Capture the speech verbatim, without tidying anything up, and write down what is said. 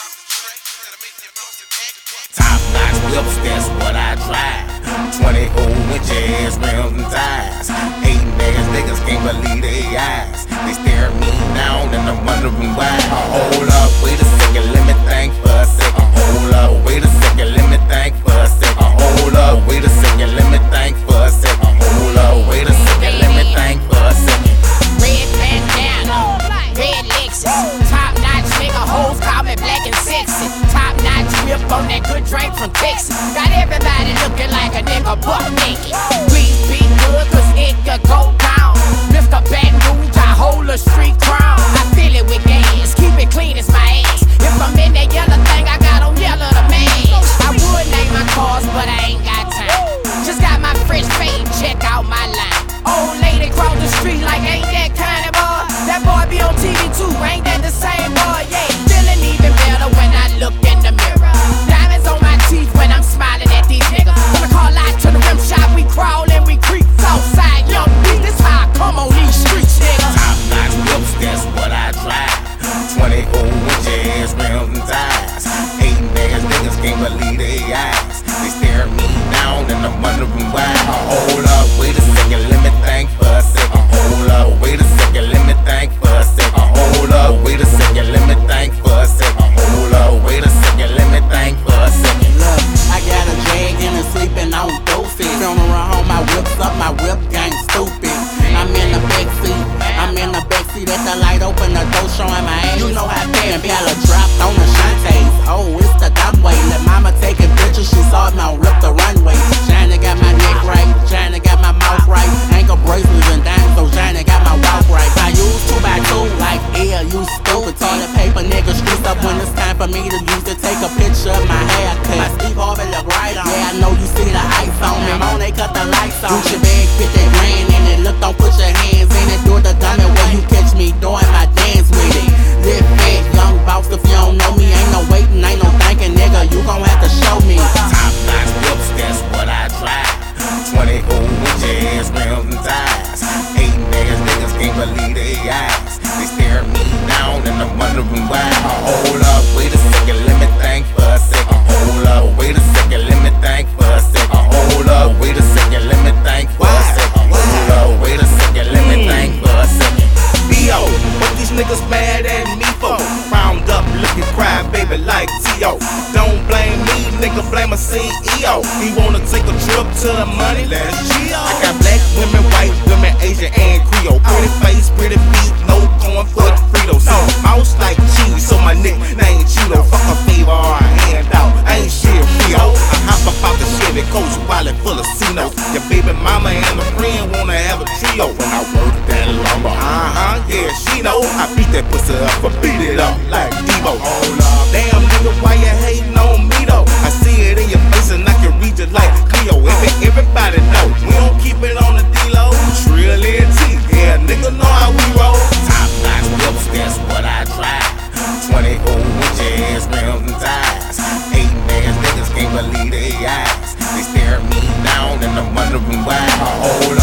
Top notch whips, that's what I drive. twenty-four inches, rims and tires. Hating ass niggas can't believe their eyes. They stare me down and I'm wondering why. Hold up, wait a second, let me think for a second. Hold up, wait a second, let me think for a second. Hold up, wait a second, let me think for a second. Hold up, wait a second, let me think for a second. Red bandana, red Lexus. Top notch nigga, hoes call me black and sexy. Top notch whip on that good drink from Texas. Got everybody looking like a nigga buck naked. Please be good, cause it could go down. Mister Baton Rouge, I hold a street crown. I fill it with gas, keep it clean as my ass. If I'm in that yellow thing, I got on yellow to match. I would name my cars, but I ain't got time. Just got my fresh fade, check out my line. Old lady cross the street like ain't that kind of boy. That boy be on T V too, ain't that the same boy? Yeah, feeling even better when I look in the mirror. Diamonds on my teeth when I'm smiling at these niggas. When I call out to the rim shop, we crawl and we creep. Southside young beat, this how I come on these streets, nigga. Top notch whips, that's what I drive. twenty-four inches, rims and tires. Hating ass niggas can't believe their eyes. They stare me down and I'm wondering why. Hold up, wait a second, let me think for a second. Hold up, wait a second, let me think for a second. Hold up, wait a second, let me think for a second. Hold up, wait a second, let me think for a second. Look, I got a jag and a sleeping on doofy. Gonna run home, my whip's up, my whip gang stupid. I'm in the backseat, I'm in the backseat at the light, open the door, showing my ass. You know how bad Bella dropped on the Shantays. Oh, it's the dumb way. Let mama taking pictures, she saw me on Rip the Runway. Shiny got my neck right, Shiny got my mouth right. Ankle bracelets and dimes, so Shiny got my walk right. I use two by two like yeah, you stupid. Toilet paper, nigga, streets up when it's time for me to use it. Take a picture of my haircut. My Steve Harvey look right on. Yeah, I know you see the ice on me. On they cut the lights on. Gucci bag, fifty grand in it. Look, don't put your hands in it. Do the dummy when you catch me doing my dance with it. Live fat, young boss, if you don't know me, ain't no waiting, ain't no thinking, nigga. You gon' have to show me. Top notch whips, that's what I drive. twenty-four inches, rims and tires. Hating ass niggas can't believe their eyes. They stare me down and I'm wondering why. Hold up, wait a second, let me think for a second. Hold up, wait a second, let me think for a second. Hold up, wait a second, let me think for a second. Hold up, wait a second, let me think for a second. B O, what these niggas mad at me for? Round up, looking cry, baby, like T O Don't blame me, nigga, blame a C E O. He wanna take a trip to the money, let's G O I got black women, white women, Asian and Creole. Pretty face, pretty feet, no corn for the Frito. So, mouse like cheese, so my nickname Cheeto. Fuck a favor or a handout, I ain't shit Rio. I hop up out the Chevy, coach wallet full of C-notes. Your baby mama and a friend wanna have a trio. When I work that lumber, uh-huh, yeah, she know. I beat that pussy up, I beat it up like Devo. Hold up, damn nigga, why you hating on me though? I see it in your face and I can read you like Cleo. Every, everybody know, we don't keep it on the D-Lo. Trill and T, yeah, nigga know how we roll. Top notch whips, that's what I drive. twenty-four inches, rims and tires. Hating ass niggas can't believe their eyes. They stare me down and I'm wondering why. Hold up.